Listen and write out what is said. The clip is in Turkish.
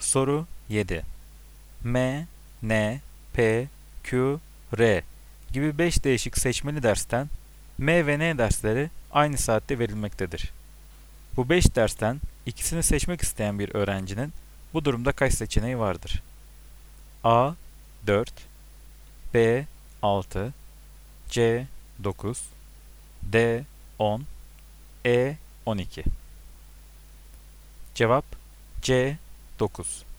Soru 7. M, N, P, Q, R gibi 5 değişik seçmeli dersten M ve N dersleri aynı saatte verilmektedir. Bu 5 dersten ikisini seçmek isteyen bir öğrencinin bu durumda kaç seçeneği vardır? A 4, B 6, C 9, D 10, E 12. Cevap C 9.